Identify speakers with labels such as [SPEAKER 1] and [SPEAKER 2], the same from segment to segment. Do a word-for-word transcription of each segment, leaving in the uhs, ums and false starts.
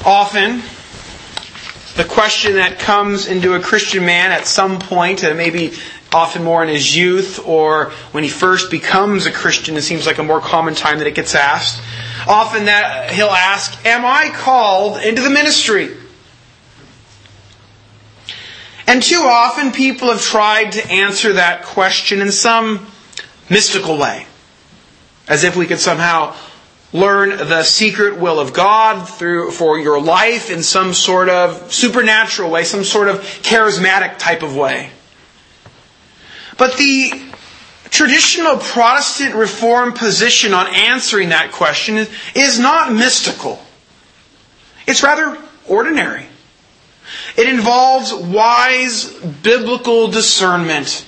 [SPEAKER 1] Often, the question that comes into a Christian man at some point, uh, maybe often more in his youth or when he first becomes a Christian, it seems like a more common time that it gets asked. Often that he'll ask, am I called into the ministry? And too often people have tried to answer that question in some mystical way. As if we could somehow learn the secret will of God through for your life in some sort of supernatural way, some sort of charismatic type of way. But the traditional Protestant Reformed position on answering that question is not mystical. It's rather ordinary. It involves wise biblical discernment.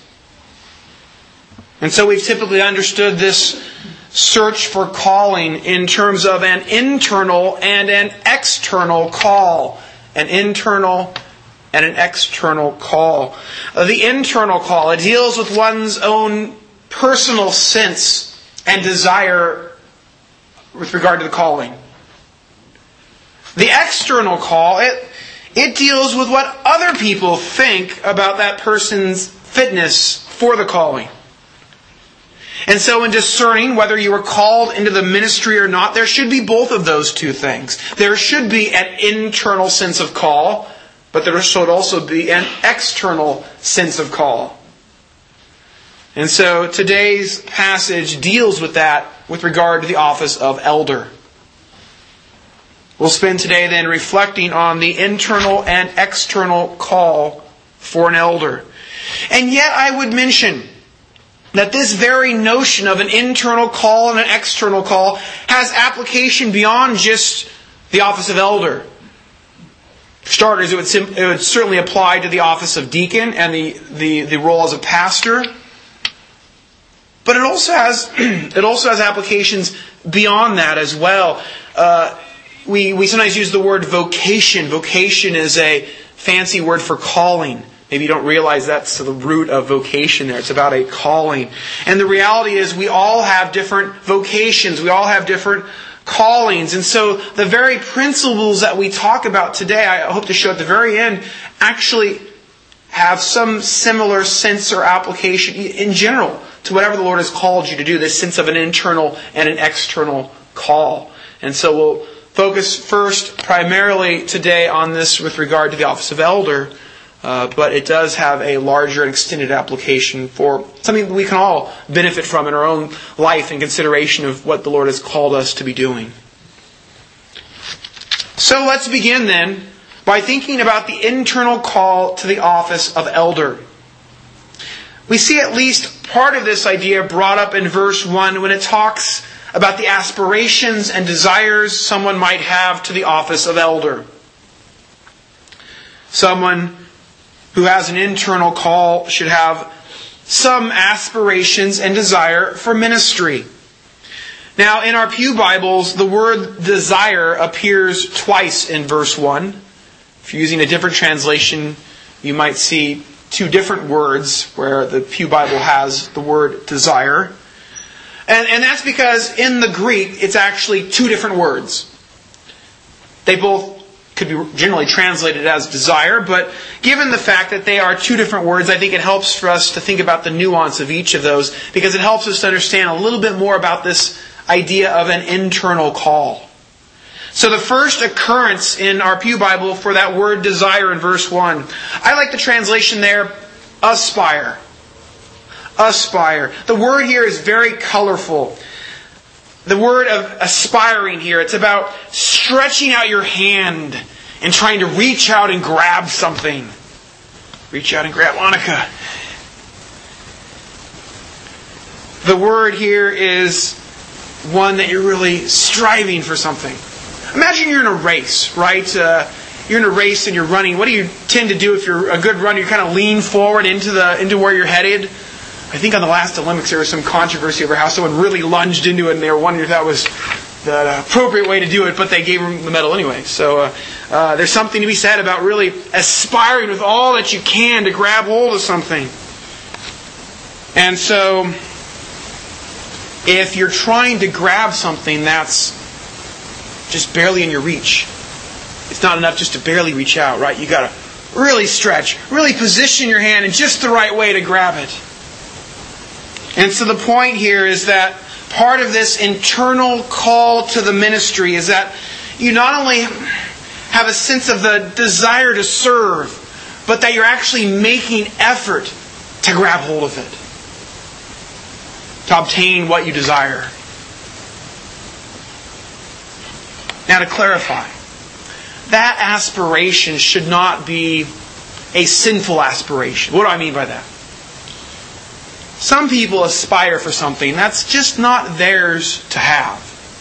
[SPEAKER 1] And so we've typically understood this search for calling in terms of an internal and an external call. An internal and an external call. The internal call, it deals with one's own personal sense and desire with regard to the calling. The external call, it, it deals with what other people think about that person's fitness for the calling. And so in discerning whether you are called into the ministry or not, there should be both of those two things. There should be an internal sense of call, but there should also be an external sense of call. And so today's passage deals with that with regard to the office of elder. We'll spend today then reflecting on the internal and external call for an elder. And yet I would mention that this very notion of an internal call and an external call has application beyond just the office of elder. For starters, it would, sim- it would certainly apply to the office of deacon and the, the, the role as a pastor. But it also has it also has applications beyond that as well. Uh, we we sometimes use the word vocation. Vocation is a fancy word for calling. Maybe you don't realize that's the root of vocation there. It's about a calling. And the reality is we all have different vocations. We all have different callings. And so the very principles that we talk about today, I hope to show at the very end, actually have some similar sense or application in general to whatever the Lord has called you to do, this sense of an internal and an external call. And so we'll focus first primarily today on this with regard to the office of elder. Uh, but it does have a larger and extended application for something that we can all benefit from in our own life in consideration of what the Lord has called us to be doing. So let's begin then by thinking about the internal call to the office of elder. We see at least part of this idea brought up in verse one when it talks about the aspirations and desires someone might have to the office of elder. Someone who has an internal call should have some aspirations and desire for ministry. Now, in our Pew Bibles, the word desire appears twice in verse one. If you're using a different translation, you might see two different words where the Pew Bible has the word desire. And, and that's because in the Greek, it's actually two different words. They both could be generally translated as desire, but given the fact that they are two different words, I think it helps for us to think about the nuance of each of those, because it helps us to understand a little bit more about this idea of an internal call. So the first occurrence in our Pew Bible for that word desire in verse one, I like the translation there, aspire. Aspire. The word here is very colorful. The word of aspiring here, it's about stretching out your hand and trying to reach out and grab something. Reach out and grab Monica. The word here is one that you're really striving for something. Imagine you're in a race, right? Uh, you're in a race and you're running. What do you tend to do if you're a good runner? You kind of lean forward into the into where you're headed. I think on the last Olympics there was some controversy over how someone really lunged into it and they were wondering if that was the appropriate way to do it, but they gave him the medal anyway. So uh, uh, there's something to be said about really aspiring with all that you can to grab hold of something. And so if you're trying to grab something that's just barely in your reach, It's not enough just to barely reach out, right? You got to really stretch, really position your hand in just the right way to grab it. And so the point here is that part of this internal call to the ministry is that you not only have a sense of the desire to serve, but that you're actually making effort to grab hold of it, to obtain what you desire. Now, to clarify, that aspiration should not be a sinful aspiration. What do I mean by that? Some people aspire for something that's just not theirs to have.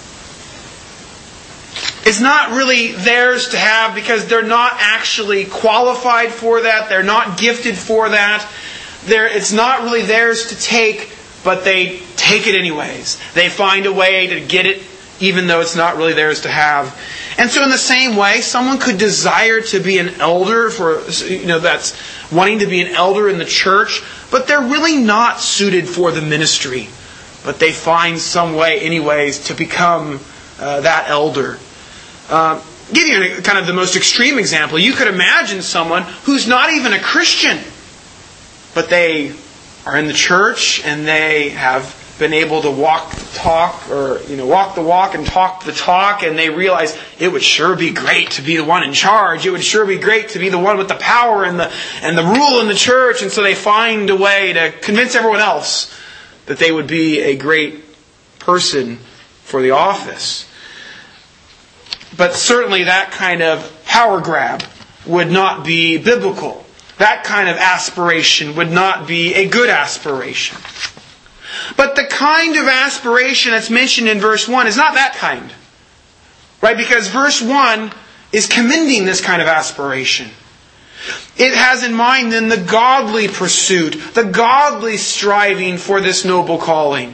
[SPEAKER 1] It's not really theirs to have because they're not actually qualified for that. They're not gifted for that. They're, it's not really theirs to take, but they take it anyways. They find a way to get it even though it's not really theirs to have. And so in the same way, someone could desire to be an elder, for you know, that's wanting to be an elder in the church, but they're really not suited for the ministry. But they find some way anyways to become uh, that elder. Uh, give you a, kind of the most extreme example. You could imagine someone who's not even a Christian, but they are in the church and they have been able to walk the talk, or you know, walk the walk and talk the talk, and they realize it would sure be great to be the one in charge. It would sure be great to be the one with the power and the and the rule in the church, and so they find a way to convince everyone else that they would be a great person for the office. But certainly that kind of power grab would not be biblical. That kind of aspiration would not be a good aspiration. But the kind of aspiration that's mentioned in verse one is not that kind. Right? Because verse one is commending this kind of aspiration. It has in mind then the godly pursuit, the godly striving for this noble calling.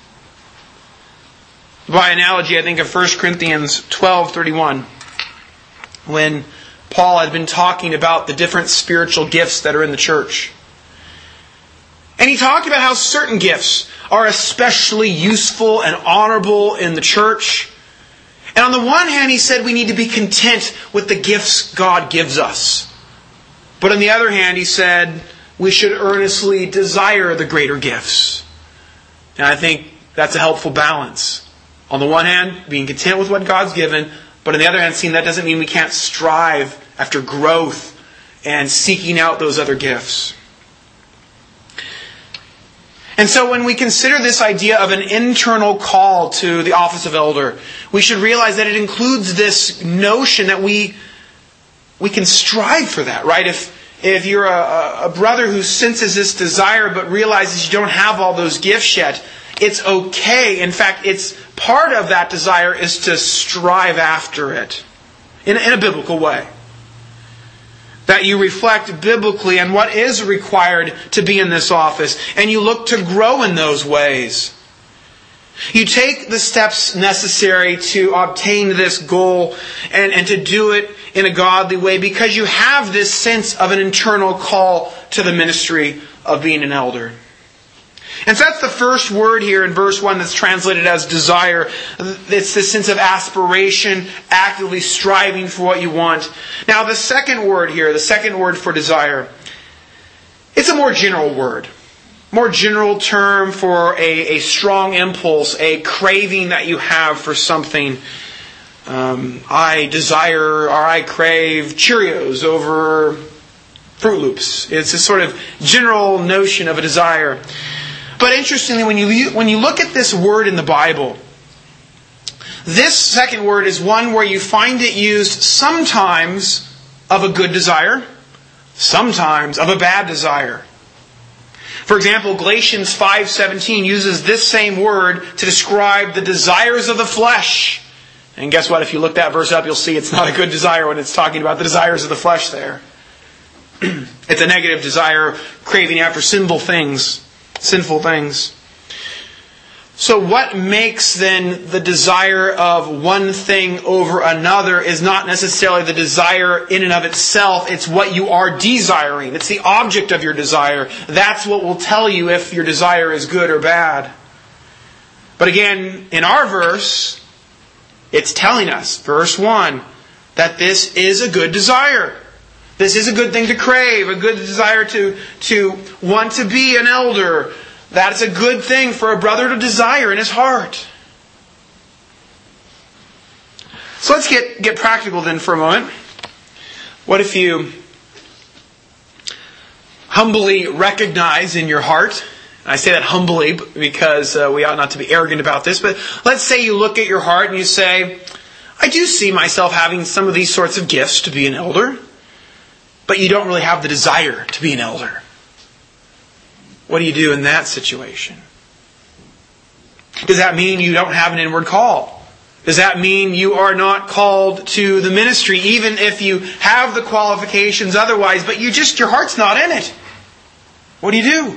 [SPEAKER 1] By analogy, I think of First Corinthians twelve thirty-one, when Paul had been talking about the different spiritual gifts that are in the church. And he talked about how certain gifts are especially useful and honorable in the church. And on the one hand, he said we need to be content with the gifts God gives us. But on the other hand, he said we should earnestly desire the greater gifts. And I think that's a helpful balance. On the one hand, being content with what God's given, but on the other hand, seeing that doesn't mean we can't strive after growth and seeking out those other gifts. And so when we consider this idea of an internal call to the office of elder, we should realize that it includes this notion that we we can strive for that, right? If if you're a, a brother who senses this desire but realizes you don't have all those gifts yet, it's okay. In fact, it's part of that desire is to strive after it in, in a biblical way. That you reflect biblically on what is required to be in this office, and you look to grow in those ways. You take the steps necessary to obtain this goal and, and to do it in a godly way because you have this sense of an internal call to the ministry of being an elder. And so that's the first word here in verse one that's translated as desire. It's this sense of aspiration, actively striving for what you want. Now the second word here, the second word for desire, it's a more general word. More general term for a, a strong impulse, a craving that you have for something. Um, I desire or I crave Cheerios over Fruit Loops. It's a sort of general notion of a desire. But interestingly, when you when you look at this word in the Bible, this second word is one where you find it used sometimes of a good desire, sometimes of a bad desire. For example, Galatians five seventeen uses this same word to describe the desires of the flesh. And guess what? If you look that verse up, you'll see it's not a good desire when it's talking about the desires of the flesh there. It's a negative desire, craving after sinful things. Sinful things. So what makes then the desire of one thing over another is not necessarily the desire in and of itself. It's what you are desiring. It's the object of your desire. That's what will tell you if your desire is good or bad. But again, in our verse, it's telling us, verse one, that this is a good desire. This is a good thing to crave, a good desire to, to want to be an elder. That's a good thing for a brother to desire in his heart. So let's get, get practical then for a moment. What if you humbly recognize in your heart, I say that humbly because uh, we ought not to be arrogant about this, but let's say you look at your heart and you say, I do see myself having some of these sorts of gifts to be an elder, but you don't really have the desire to be an elder. What do you do in that situation? Does that mean you don't have an inward call? Does that mean you are not called to the ministry, even if you have the qualifications otherwise, but you just, your heart's not in it? What do you do?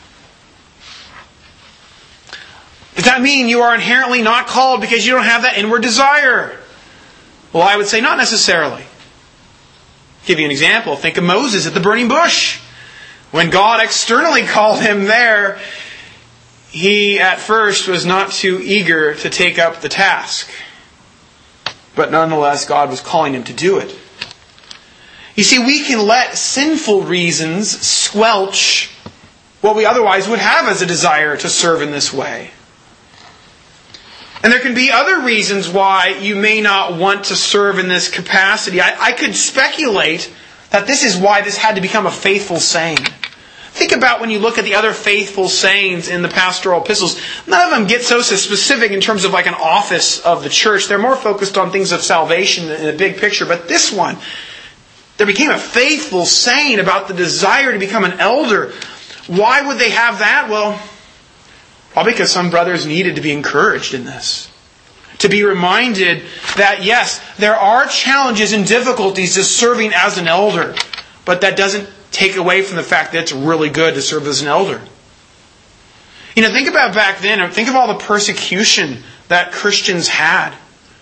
[SPEAKER 1] Does that mean you are inherently not called because you don't have that inward desire? Well, I would say not necessarily. I'll give you an example. Think of Moses at the burning bush. When God externally called him there, he at first was not too eager to take up the task. But nonetheless, God was calling him to do it. You see, we can let sinful reasons squelch what we otherwise would have as a desire to serve in this way. And there can be other reasons why you may not want to serve in this capacity. I, I could speculate that this is why this had to become a faithful saying. Think about when you look at the other faithful sayings in the pastoral epistles. None of them get so specific in terms of like an office of the church. They're more focused on things of salvation in the big picture. But this one, there became a faithful saying about the desire to become an elder. Why would they have that? Well, probably because some brothers needed to be encouraged in this. To be reminded that yes, there are challenges and difficulties to serving as an elder. But that doesn't take away from the fact that it's really good to serve as an elder. You know, think about back then. Think of all the persecution that Christians had.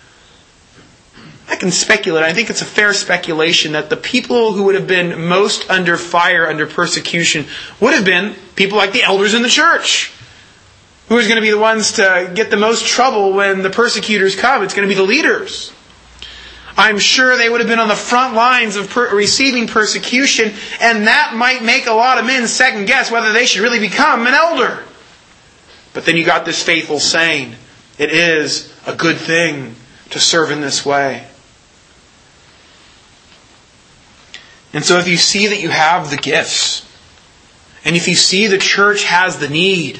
[SPEAKER 1] I can speculate. I think it's a fair speculation that the people who would have been most under fire, under persecution, would have been people like the elders in the church. Who is going to be the ones to get the most trouble when the persecutors come? It's going to be the leaders. I'm sure they would have been on the front lines of per- receiving persecution, and that might make a lot of men second guess whether they should really become an elder. But then you got this faithful saying, it is a good thing to serve in this way. And so if you see that you have the gifts, and if you see the church has the need,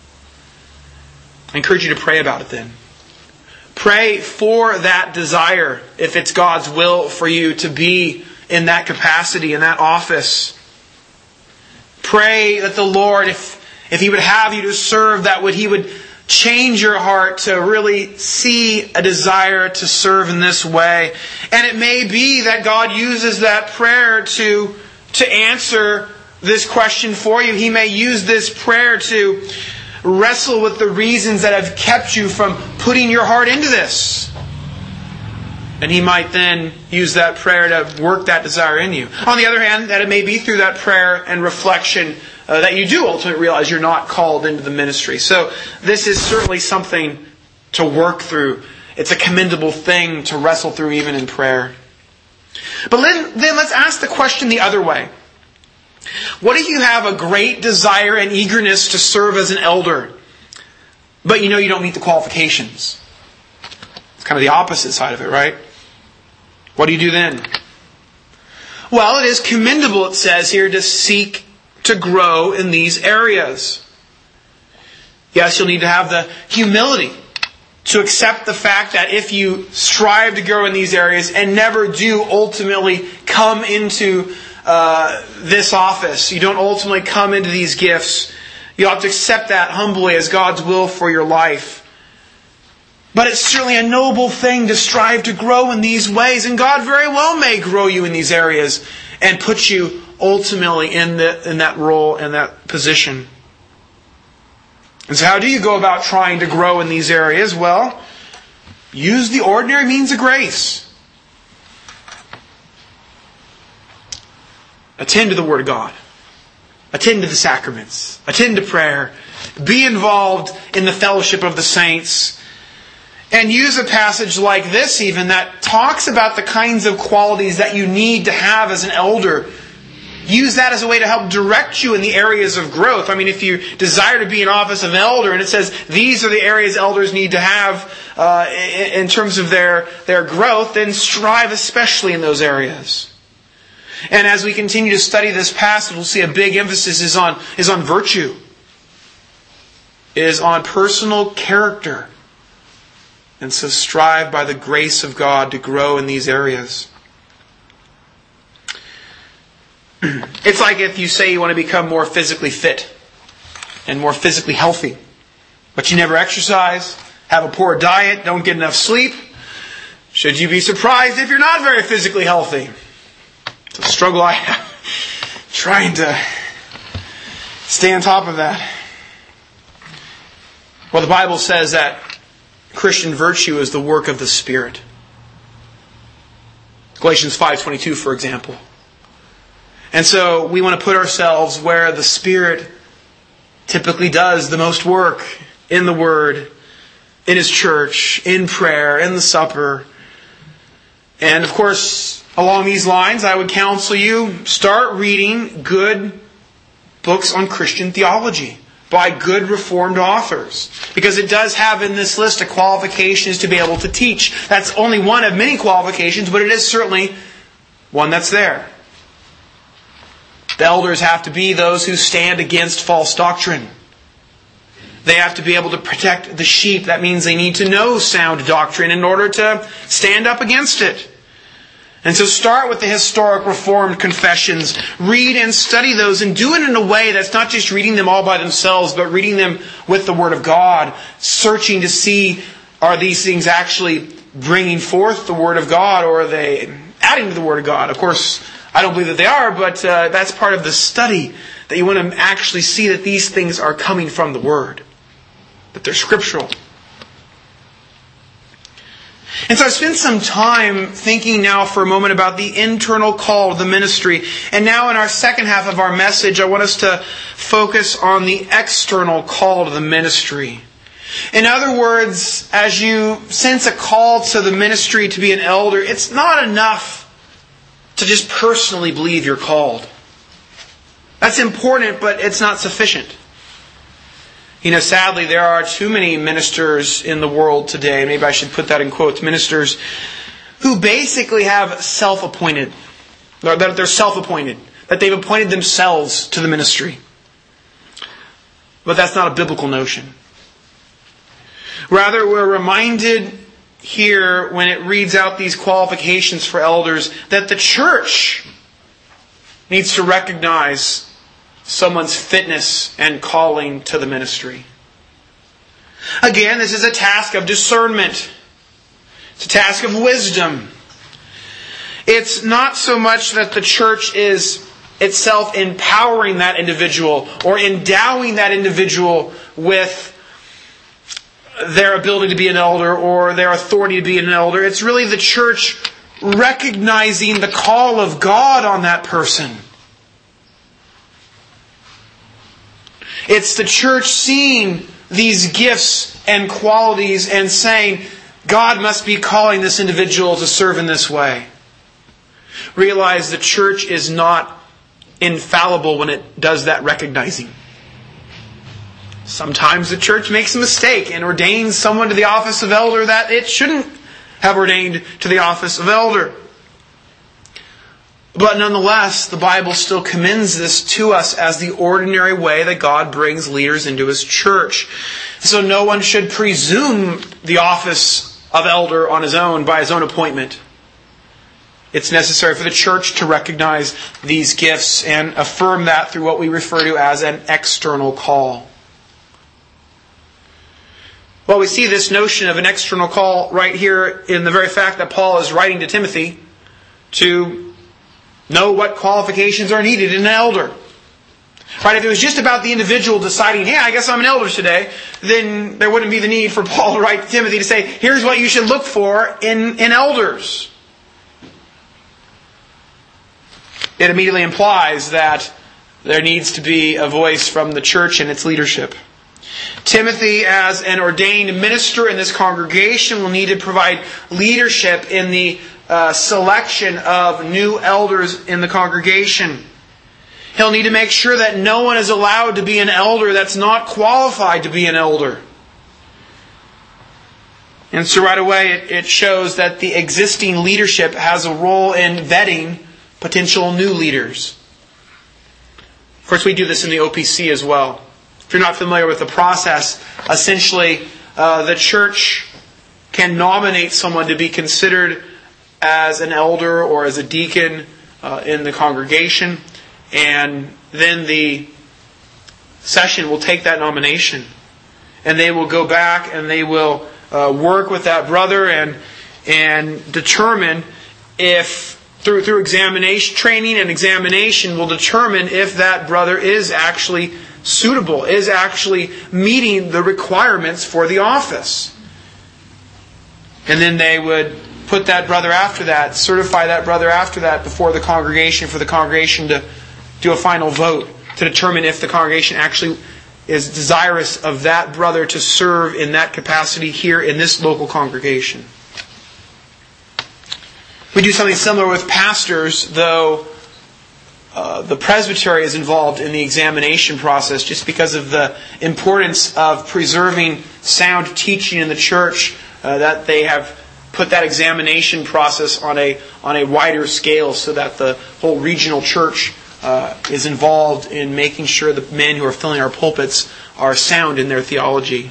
[SPEAKER 1] I encourage you to pray about it then. Pray for that desire, if it's God's will for you to be in that capacity, in that office. Pray that the Lord, if, if He would have you to serve, that would He would change your heart to really see a desire to serve in this way. And it may be that God uses that prayer to, to answer this question for you. He may use this prayer to wrestle with the reasons that have kept you from putting your heart into this. And He might then use that prayer to work that desire in you. On the other hand, that it may be through that prayer and reflection uh, that you do ultimately realize you're not called into the ministry. So this is certainly something to work through. It's a commendable thing to wrestle through even in prayer. But then, then let's ask the question the other way. What if you have a great desire and eagerness to serve as an elder, but you know you don't meet the qualifications? It's kind of the opposite side of it, right? What do you do then? Well, it is commendable, it says here, to seek to grow in these areas. Yes, you'll need to have the humility to accept the fact that if you strive to grow in these areas and never do ultimately come into Uh, this office, you don't ultimately come into these gifts, you have to accept that humbly as God's will for your life. But it's certainly a noble thing to strive to grow in these ways, and God very well may grow you in these areas and put you ultimately in the in that role and that position. And so how do you go about trying to grow in these areas? Well, use the ordinary means of grace. Attend to the Word of God. Attend to the sacraments. Attend to prayer. Be involved in the fellowship of the saints. And use a passage like this even that talks about the kinds of qualities that you need to have as an elder. Use that as a way to help direct you in the areas of growth. I mean, if you desire to be an office of elder and it says these are the areas elders need to have uh, in terms of their, their growth, then strive especially in those areas. And as we continue to study this passage, we'll see a big emphasis is on, is on virtue. Is on personal character. And so strive by the grace of God to grow in these areas. It's like if you say you want to become more physically fit and more physically healthy, but you never exercise, have a poor diet, don't get enough sleep. Should you be surprised if you're not very physically healthy? It's a struggle I have trying to stay on top of that. Well, the Bible says that Christian virtue is the work of the Spirit. Galatians five twenty-two, for example. And so we want to put ourselves where the Spirit typically does the most work, in the Word, in His church, in prayer, in the supper. And of course, along these lines, I would counsel you, start reading good books on Christian theology by good Reformed authors. Because it does have in this list a qualifications to be able to teach. That's only one of many qualifications, but it is certainly one that's there. The elders have to be those who stand against false doctrine. They have to be able to protect the sheep. That means they need to know sound doctrine in order to stand up against it. And so start with the historic Reformed confessions. Read and study those and do it in a way that's not just reading them all by themselves, but reading them with the Word of God. Searching to see, are these things actually bringing forth the Word of God, or are they adding to the Word of God? Of course, I don't believe that they are, but uh, that's part of the study, that you want to actually see that these things are coming from the Word, that they're scriptural. And so I spent some time thinking now for a moment about the internal call of the ministry. And now in our second half of our message, I want us to focus on the external call to the ministry. In other words, as you sense a call to the ministry to be an elder, it's not enough to just personally believe you're called. That's important, but it's not sufficient. You know, sadly, there are too many ministers in the world today, maybe I should put that in quotes, ministers who basically have self-appointed, that they're self-appointed, that they've appointed themselves to the ministry. But that's not a biblical notion. Rather, we're reminded here when it reads out these qualifications for elders that the church needs to recognize someone's fitness and calling to the ministry. Again, this is a task of discernment. It's a task of wisdom. It's not so much that the church is itself empowering that individual or endowing that individual with their ability to be an elder or their authority to be an elder. It's really the church recognizing the call of God on that person. It's the church seeing these gifts and qualities and saying, God must be calling this individual to serve in this way. Realize the church is not infallible when it does that recognizing. Sometimes the church makes a mistake and ordains someone to the office of elder that it shouldn't have ordained to the office of elder. But nonetheless, the Bible still commends this to us as the ordinary way that God brings leaders into His church. So no one should presume the office of elder on his own by his own appointment. It's necessary for the church to recognize these gifts and affirm that through what we refer to as an external call. Well, we see this notion of an external call right here in the very fact that Paul is writing to Timothy to know what qualifications are needed in an elder. Right? If it was just about the individual deciding, hey, I guess I'm an elder today, then there wouldn't be the need for Paul to write to Timothy to say, here's what you should look for in, in elders. It immediately implies that there needs to be a voice from the church and its leadership. Timothy, as an ordained minister in this congregation, will need to provide leadership in the uh, selection of new elders in the congregation. He'll need to make sure that no one is allowed to be an elder that's not qualified to be an elder. And so right away it, it shows that the existing leadership has a role in vetting potential new leaders. Of course, we do this in the O P C as well. If you're not familiar with the process, essentially uh, the church can nominate someone to be considered as an elder or as a deacon uh, in the congregation. And then the session will take that nomination. And they will go back and they will uh, work with that brother and and determine if, through through examination, training and examination, will determine if that brother is actually suitable, is actually meeting the requirements for the office. And then they would put that brother after that, certify that brother after that before the congregation, for the congregation to do a final vote to determine if the congregation actually is desirous of that brother to serve in that capacity here in this local congregation. We do something similar with pastors, though uh, the presbytery is involved in the examination process just because of the importance of preserving sound teaching in the church, uh, that they have put that examination process on a on a wider scale so that the whole regional church uh, is involved in making sure the men who are filling our pulpits are sound in their theology.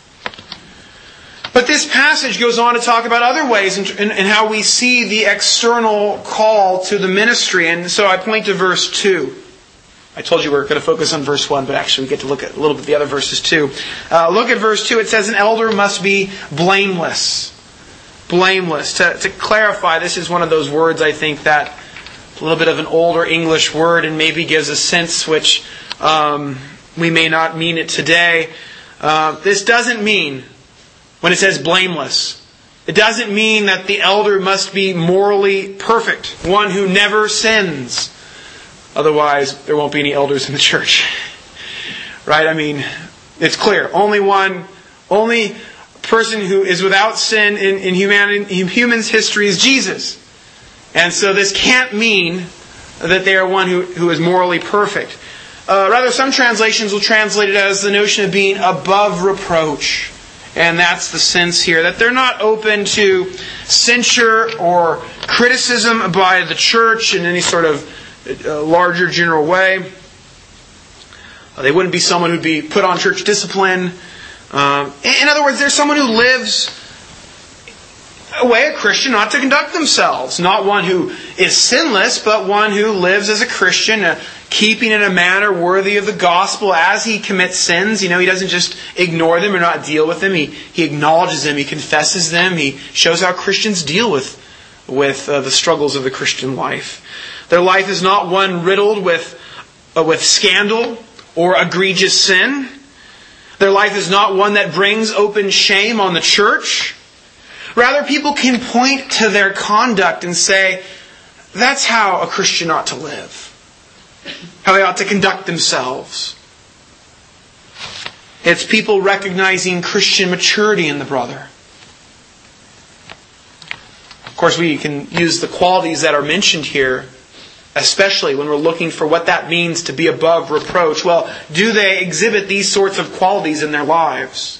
[SPEAKER 1] But this passage goes on to talk about other ways and in, in, in how we see the external call to the ministry. And so I point to verse two. I told you we were going to focus on verse one, but actually we get to look at a little bit of the other verses too. Uh, look at verse two. It says, an elder must be blameless. Blameless. To, to clarify, this is one of those words, I think, that a little bit of an older English word and maybe gives a sense which um, we may not mean it today. Uh, this doesn't mean, when it says blameless, it doesn't mean that the elder must be morally perfect, one who never sins. Otherwise, there won't be any elders in the church. Right? I mean, it's clear. Only one, only person who is without sin in, in, humanity, in humans' history is Jesus. And so this can't mean that they are one who, who is morally perfect. Uh, rather, some translations will translate it as the notion of being above reproach. And that's the sense here, that they're not open to censure or criticism by the church in any sort of uh, larger general way. Uh, they wouldn't be someone who'd be put on church discipline. Um, in other words, they're someone who lives a way a Christian ought to conduct themselves. Not one who is sinless, but one who lives as a Christian, uh, keeping in a manner worthy of the gospel as he commits sins. You know, he doesn't just ignore them or not deal with them. He he acknowledges them. He confesses them. He shows how Christians deal with with uh, the struggles of the Christian life. Their life is not one riddled with uh, with scandal or egregious sin. Their life is not one that brings open shame on the church. Rather, people can point to their conduct and say, that's how a Christian ought to live. How they ought to conduct themselves. It's people recognizing Christian maturity in the brother. Of course, we can use the qualities that are mentioned here, especially when we're looking for what that means to be above reproach. Well, do they exhibit these sorts of qualities in their lives?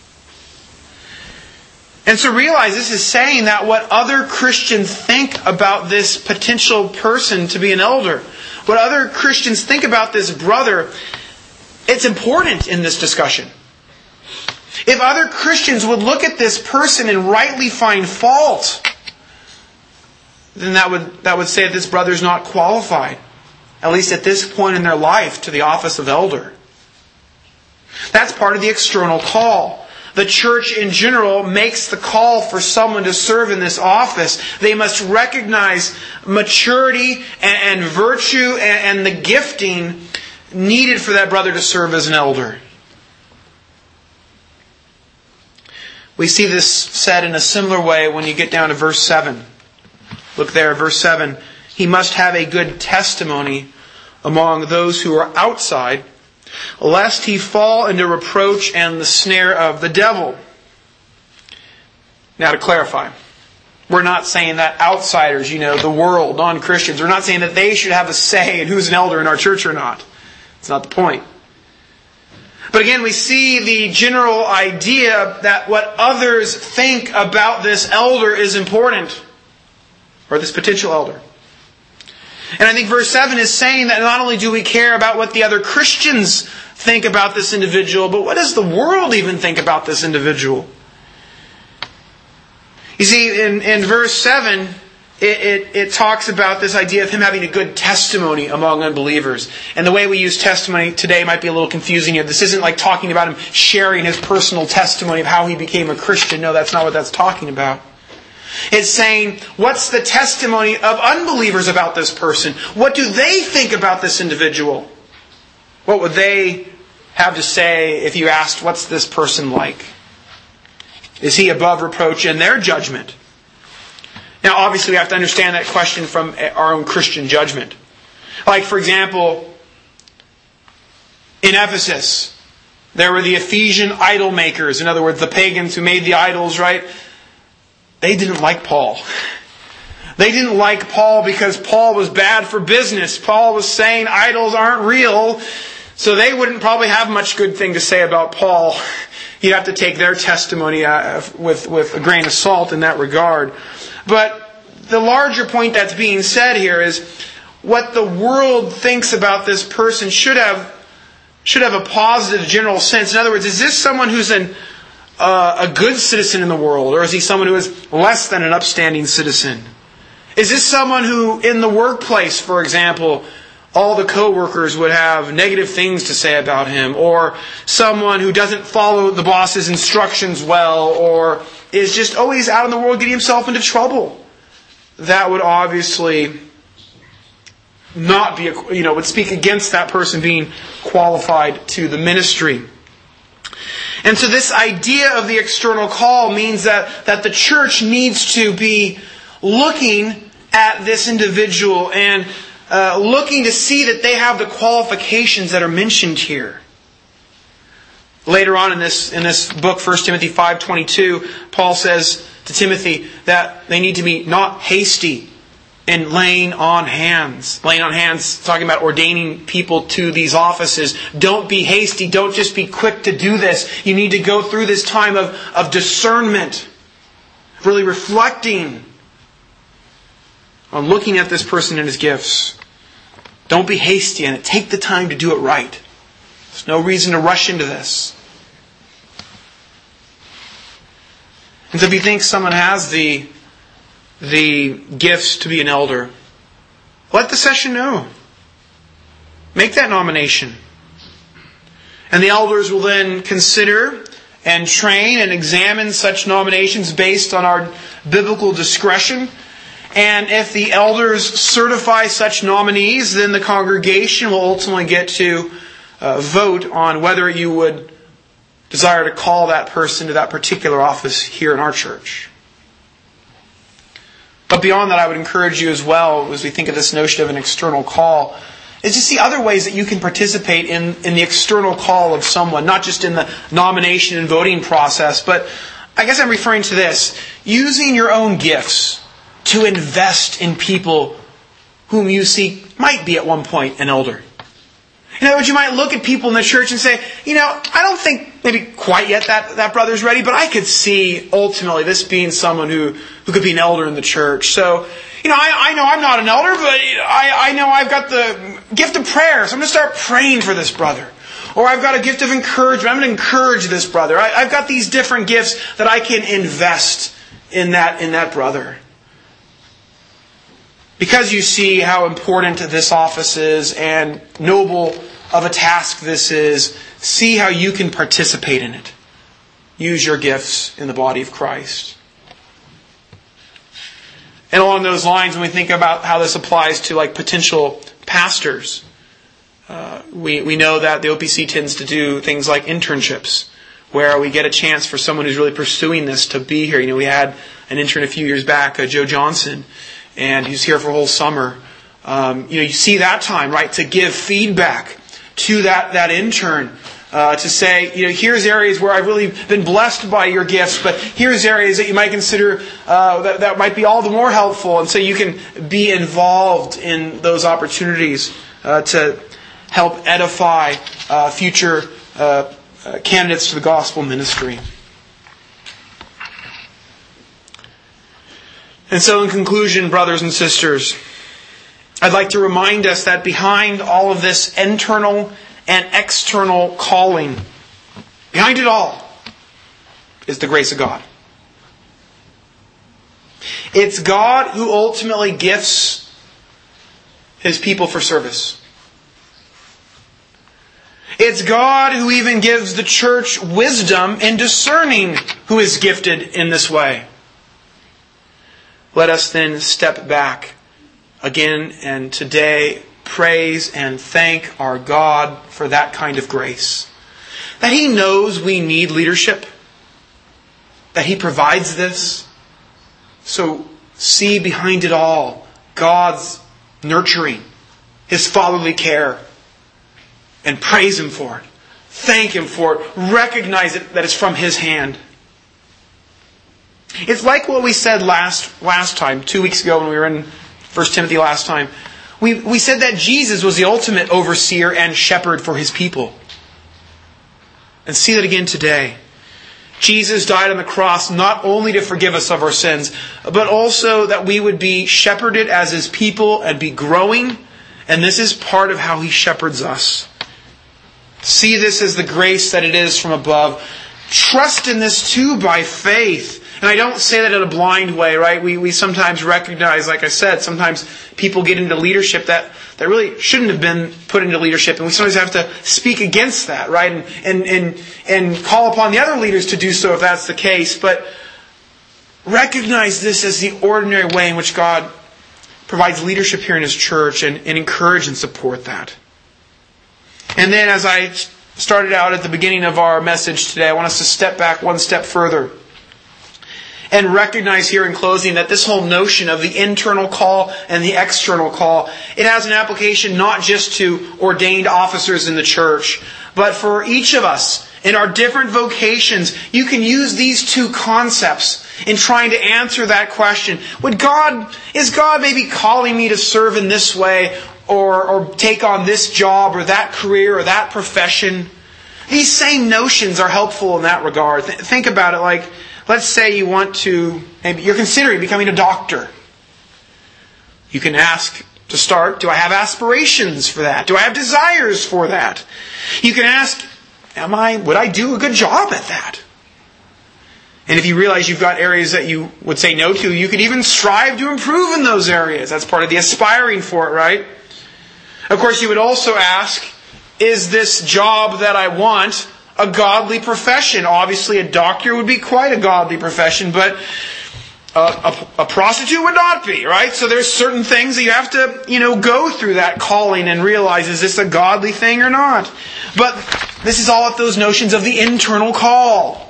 [SPEAKER 1] And so realize this is saying that what other Christians think about this potential person to be an elder, what other Christians think about this brother, it's important in this discussion. If other Christians would look at this person and rightly find fault, then that would that would say that this brother is not qualified, at least at this point in their life, to the office of elder. That's part of the external call. The church in general makes the call for someone to serve in this office. They must recognize maturity and, and virtue and, and the gifting needed for that brother to serve as an elder. We see this said in a similar way when you get down to verse seven. Look there, verse seven. He must have a good testimony among those who are outside lest he fall into reproach and the snare of the devil. Now to clarify, we're not saying that outsiders, you know, the world, non-Christians, we're not saying that they should have a say in who's an elder in our church or not. That's not the point. But again, we see the general idea that what others think about this elder is important, or this potential elder. And I think verse seven is saying that not only do we care about what the other Christians think about this individual, but what does the world even think about this individual? You see, in, in verse seven, it, it, it talks about this idea of him having a good testimony among unbelievers. And the way we use testimony today might be a little confusing here. This isn't like talking about him sharing his personal testimony of how he became a Christian. No, that's not what that's talking about. It's saying, what's the testimony of unbelievers about this person? What do they think about this individual? What would they have to say if you asked, what's this person like? Is he above reproach in their judgment? Now, obviously, we have to understand that question from our own Christian judgment. Like, for example, in Ephesus, there were the Ephesian idol makers. In other words, the pagans who made the idols, right? They didn't like Paul. They didn't like Paul because Paul was bad for business. Paul was saying idols aren't real. So they wouldn't probably have much good thing to say about Paul. You'd have to take their testimony uh, with, with a grain of salt in that regard. But the larger point that's being said here is what the world thinks about this person should have should have a positive general sense. In other words, is this someone who's an, uh, a good citizen in the world, or is he someone who is less than an upstanding citizen? Is this someone who, in the workplace, for example, all the co-workers would have negative things to say about him, or someone who doesn't follow the boss's instructions well, or is just always out in the world getting himself into trouble? That would obviously not be, you know, would speak against that person being qualified to the ministry. And so this idea of the external call means that, that the church needs to be looking at this individual and uh, looking to see that they have the qualifications that are mentioned here. Later on in this in this book, First Timothy five twenty-two, Paul says to Timothy that they need to be not hasty in laying on hands. Laying on hands, talking about ordaining people to these offices. Don't be hasty. Don't just be quick to do this. You need to go through this time of, of discernment. Really reflecting on looking at this person and his gifts. Don't be hasty in it. Take the time to do it right. There's no reason to rush into this. And so if you think someone has the, the gifts to be an elder, let the session know. Make that nomination. And the elders will then consider and train and examine such nominations based on our biblical discretion. And if the elders certify such nominees, then the congregation will ultimately get to uh, vote on whether you would desire to call that person to that particular office here in our church. But beyond that, I would encourage you as well, as we think of this notion of an external call, is to see other ways that you can participate in, in the external call of someone, not just in the nomination and voting process, but I guess I'm referring to this, using your own gifts to invest in people whom you see might be at one point an elder. In other words, you might look at people in the church and say, you know, I don't think maybe quite yet that, that brother's ready, but I could see ultimately this being someone who, who could be an elder in the church. So, you know, I, I know I'm not an elder, but I, I know I've got the gift of prayer, so I'm going to start praying for this brother. Or I've got a gift of encouragement. I'm going to encourage this brother. I, I've got these different gifts that I can invest in that, in that brother. Because you see how important this office is and noble of a task this is, see how you can participate in it. Use your gifts in the body of Christ. And along those lines, when we think about how this applies to like potential pastors, uh, we, we know that the O P C tends to do things like internships, where we get a chance for someone who's really pursuing this to be here. You know, we had an intern a few years back, uh, Joe Johnson, and he's here for a whole summer. Um, you know, you see that time, right, to give feedback to that, that intern. Uh, to say, you know, here's areas where I've really been blessed by your gifts, but here's areas that you might consider uh, that, that might be all the more helpful. And so you can be involved in those opportunities uh, to help edify uh, future uh, uh, candidates for the gospel ministry. And so in conclusion, brothers and sisters, I'd like to remind us that behind all of this internal and external calling, behind it all is the grace of God. It's God who ultimately gifts His people for service. It's God who even gives the church wisdom in discerning who is gifted in this way. Let us then step back again and today praise and thank our God for that kind of grace. That He knows we need leadership. That He provides this. So see behind it all God's nurturing, His fatherly care. And praise Him for it. Thank Him for it. Recognize it that it's from His hand. It's like what we said last, last time, two weeks ago when we were in First Timothy last time. We, we said that Jesus was the ultimate overseer and shepherd for His people. And see that again today. Jesus died on the cross not only to forgive us of our sins, but also that we would be shepherded as His people and be growing. And this is part of how He shepherds us. See this as the grace that it is from above. Trust in this too by faith. And I don't say that in a blind way, right? We we sometimes recognize, like I said, sometimes people get into leadership that, that really shouldn't have been put into leadership. And we sometimes have to speak against that, right? And, and, and, and call upon the other leaders to do so if that's the case. But recognize this as the ordinary way in which God provides leadership here in His church and, and encourage and support that. And then as I started out at the beginning of our message today, I want us to step back one step further. And recognize here in closing that this whole notion of the internal call and the external call, it has an application not just to ordained officers in the church, but for each of us in our different vocations. You can use these two concepts in trying to answer that question. Would God, is God maybe calling me to serve in this way or, or take on this job or that career or that profession? These same notions are helpful in that regard. Th- think about it like, let's say you want to, maybe you're considering becoming a doctor. You can ask to start, do I have aspirations for that? Do I have desires for that? You can ask, am I, would I do a good job at that? And if you realize you've got areas that you would say no to, you could even strive to improve in those areas. That's part of the aspiring for it, right? Of course, you would also ask, is this job that I want a godly profession? Obviously, a doctor would be quite a godly profession, but a, a, a prostitute would not be, right? So there's certain things that you have to, you know, go through that calling and realize, is this a godly thing or not? But this is all at those notions of the internal call.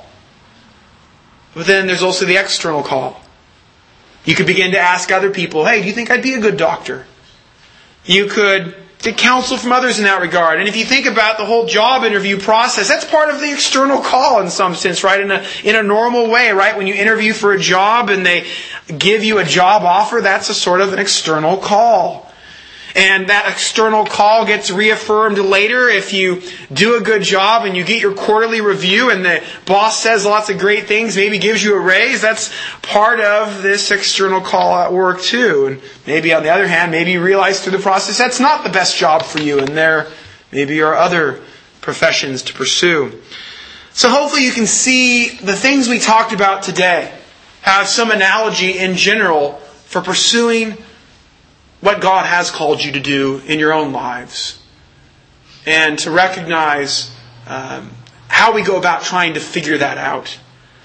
[SPEAKER 1] But then there's also the external call. You could begin to ask other people, hey, do you think I'd be a good doctor? You could get counsel from others in that regard. And if you think about the whole job interview process, that's part of the external call in some sense, right? In a, in a normal way, right? When you interview for a job and they give you a job offer, that's a sort of an external call. And that external call gets reaffirmed later if you do a good job and you get your quarterly review and the boss says lots of great things, maybe gives you a raise. That's part of this external call at work too. And maybe on the other hand, maybe you realize through the process that's not the best job for you and there maybe are other professions to pursue. So hopefully you can see the things we talked about today have some analogy in general for pursuing what God has called you to do in your own lives. And to recognize um, how we go about trying to figure that out.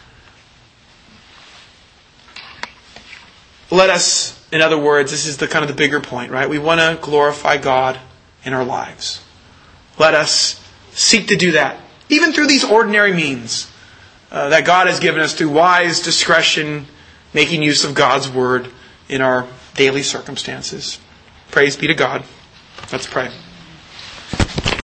[SPEAKER 1] Let us, in other words, this is the kind of the bigger point, right? We want to glorify God in our lives. Let us seek to do that, even through these ordinary means uh, that God has given us through wise discretion, making use of God's Word in our daily circumstances. Praise be to God. Let's pray.